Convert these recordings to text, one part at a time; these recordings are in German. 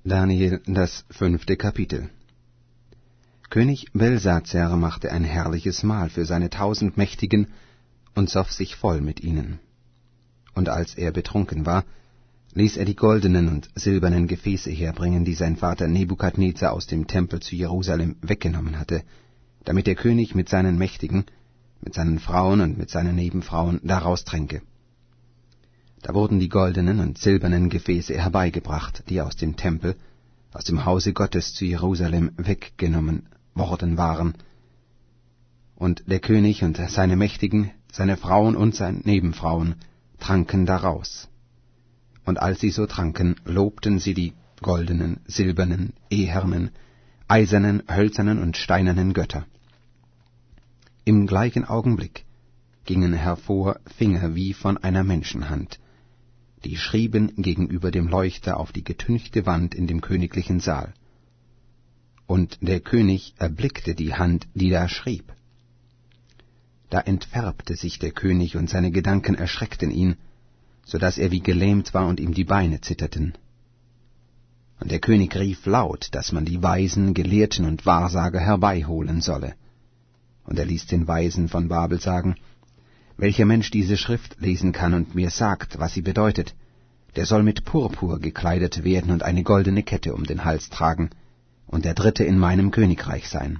Daniel, das 5. Kapitel. König Belsazer machte ein herrliches Mahl für seine 1000 Mächtigen und soff sich voll mit ihnen. Und als er betrunken war, ließ er die goldenen und silbernen Gefäße herbringen, die sein Vater Nebukadnezar aus dem Tempel zu Jerusalem weggenommen hatte, damit der König mit seinen Mächtigen, mit seinen Frauen und mit seinen Nebenfrauen daraus tränke. Da wurden die goldenen und silbernen Gefäße herbeigebracht, die aus dem Tempel, aus dem Hause Gottes zu Jerusalem weggenommen worden waren. Und der König und seine Mächtigen, seine Frauen und seine Nebenfrauen tranken daraus. Und als sie so tranken, lobten sie die goldenen, silbernen, ehernen, eisernen, hölzernen und steinernen Götter. Im gleichen Augenblick gingen hervor Finger wie von einer Menschenhand, die schrieben gegenüber dem Leuchter auf die getünchte Wand in dem königlichen Saal. Und der König erblickte die Hand, die da schrieb. Da entfärbte sich der König, und seine Gedanken erschreckten ihn, so daß er wie gelähmt war und ihm die Beine zitterten. Und der König rief laut, dass man die Weisen, Gelehrten und Wahrsager herbeiholen solle. Und er ließ den Weisen von Babel sagen: Welcher Mensch diese Schrift lesen kann und mir sagt, was sie bedeutet, der soll mit Purpur gekleidet werden und eine goldene Kette um den Hals tragen und der Dritte in meinem Königreich sein.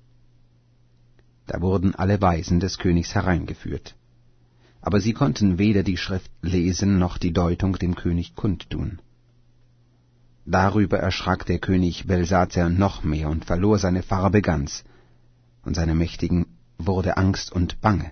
Da wurden alle Weisen des Königs hereingeführt. Aber sie konnten weder die Schrift lesen noch die Deutung dem König kundtun. Darüber erschrak der König Belsazer noch mehr und verlor seine Farbe ganz, und seine Mächtigen wurde Angst und Bange.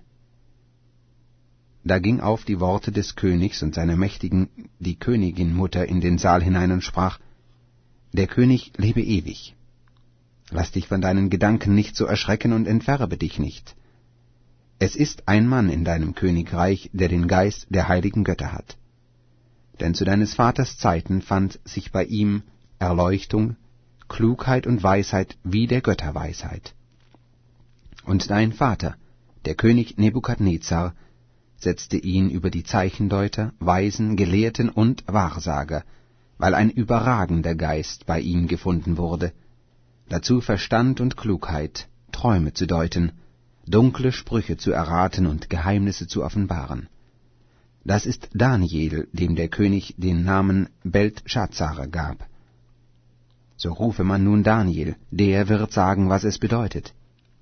Da ging auf die Worte des Königs und seiner Mächtigen die Königinmutter in den Saal hinein und sprach: Der König lebe ewig. Lass dich von deinen Gedanken nicht so erschrecken und entfärbe dich nicht. Es ist ein Mann in deinem Königreich, der den Geist der heiligen Götter hat. Denn zu deines Vaters Zeiten fand sich bei ihm Erleuchtung, Klugheit und Weisheit wie der Götterweisheit. Und dein Vater, der König Nebukadnezar, setzte ihn über die Zeichendeuter, Weisen, Gelehrten und Wahrsager, weil ein überragender Geist bei ihm gefunden wurde, dazu Verstand und Klugheit, Träume zu deuten, dunkle Sprüche zu erraten und Geheimnisse zu offenbaren. Das ist Daniel, dem der König den Namen Beltschazzar gab. So rufe man nun Daniel, der wird sagen, was es bedeutet.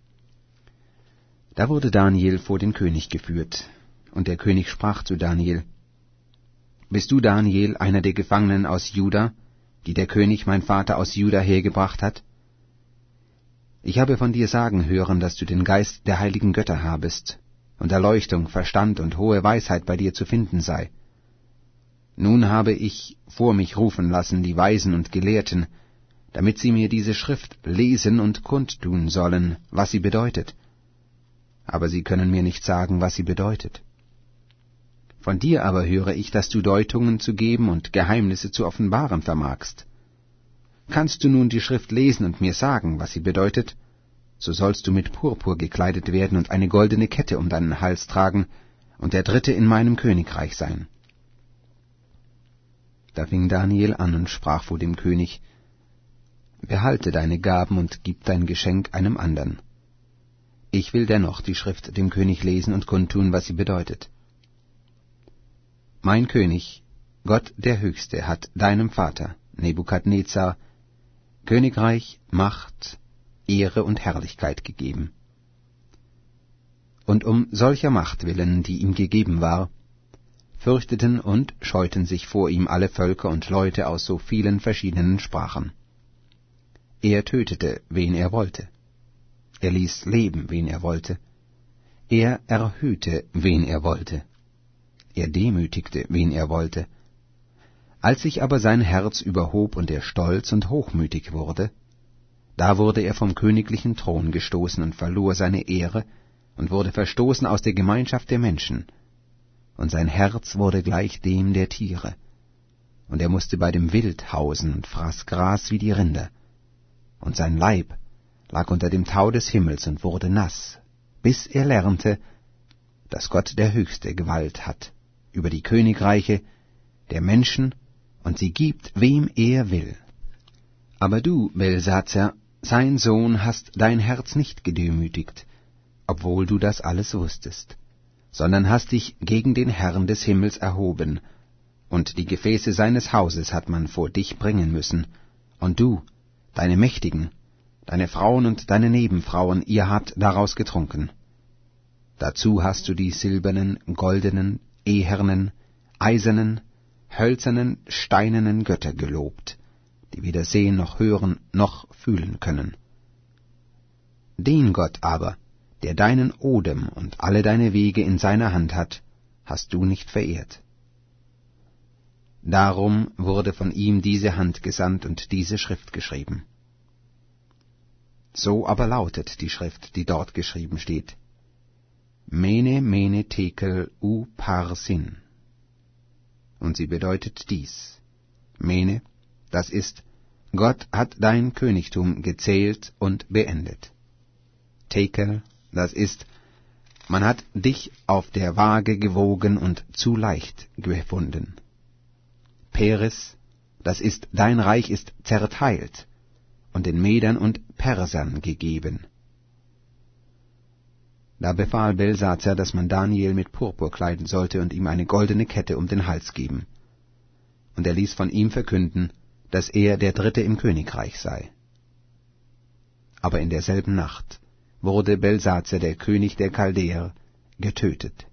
Da wurde Daniel vor den König geführt, und der König sprach zu Daniel: Bist du, Daniel, einer der Gefangenen aus Juda, die der König mein Vater aus Juda hergebracht hat? Ich habe von dir sagen hören, dass du den Geist der heiligen Götter habest, und Erleuchtung, Verstand und hohe Weisheit bei dir zu finden sei. Nun habe ich vor mich rufen lassen die Weisen und Gelehrten, damit sie mir diese Schrift lesen und kundtun sollen, was sie bedeutet. Aber sie können mir nicht sagen, was sie bedeutet. Von dir aber höre ich, dass du Deutungen zu geben und Geheimnisse zu offenbaren vermagst. Kannst du nun die Schrift lesen und mir sagen, was sie bedeutet, so sollst du mit Purpur gekleidet werden und eine goldene Kette um deinen Hals tragen und der Dritte in meinem Königreich sein. Da fing Daniel an und sprach vor dem König: Behalte deine Gaben und gib dein Geschenk einem andern. Ich will dennoch die Schrift dem König lesen und kundtun, was sie bedeutet. Mein König, Gott der Höchste, hat deinem Vater, Nebukadnezar, Königreich, Macht, Ehre und Herrlichkeit gegeben. Und um solcher Macht willen, die ihm gegeben war, fürchteten und scheuten sich vor ihm alle Völker und Leute aus so vielen verschiedenen Sprachen. Er tötete, wen er wollte. Er ließ leben, wen er wollte. Er erhöhte, wen er wollte. Er demütigte, wen er wollte. Als sich aber sein Herz überhob und er stolz und hochmütig wurde, da wurde er vom königlichen Thron gestoßen und verlor seine Ehre und wurde verstoßen aus der Gemeinschaft der Menschen. Und sein Herz wurde gleich dem der Tiere. Und er musste bei dem Wild hausen und fraß Gras wie die Rinder. Und sein Leib lag unter dem Tau des Himmels und wurde nass, bis er lernte, dass Gott der Höchste Gewalt hat über die Königreiche der Menschen, und sie gibt, wem er will. Aber du, Belsazer, sein Sohn, hast dein Herz nicht gedemütigt, obwohl du das alles wusstest, sondern hast dich gegen den Herrn des Himmels erhoben, und die Gefäße seines Hauses hat man vor dich bringen müssen, und du, deine Mächtigen, deine Frauen und deine Nebenfrauen, ihr habt daraus getrunken. Dazu hast du die silbernen, goldenen, ehernen, eisernen, hölzernen, steinernen Götter gelobt, die weder sehen noch hören noch fühlen können. Den Gott aber, der deinen Odem und alle deine Wege in seiner Hand hat, hast du nicht verehrt. Darum wurde von ihm diese Hand gesandt und diese Schrift geschrieben. So aber lautet die Schrift, die dort geschrieben steht: Mene, Mene, Tekel, Upharsin. Und sie bedeutet dies: Mene, das ist, Gott hat dein Königtum gezählt und beendet. Tekel, das ist, man hat dich auf der Waage gewogen und zu leicht gefunden. Peres, das ist, dein Reich ist zerteilt und den Medern und Persern gegeben. Da befahl Belsazer, dass man Daniel mit Purpur kleiden sollte und ihm eine goldene Kette um den Hals geben. Und er ließ von ihm verkünden, dass er der Dritte im Königreich sei. Aber in derselben Nacht wurde Belsazer, der König der Chaldäer, getötet.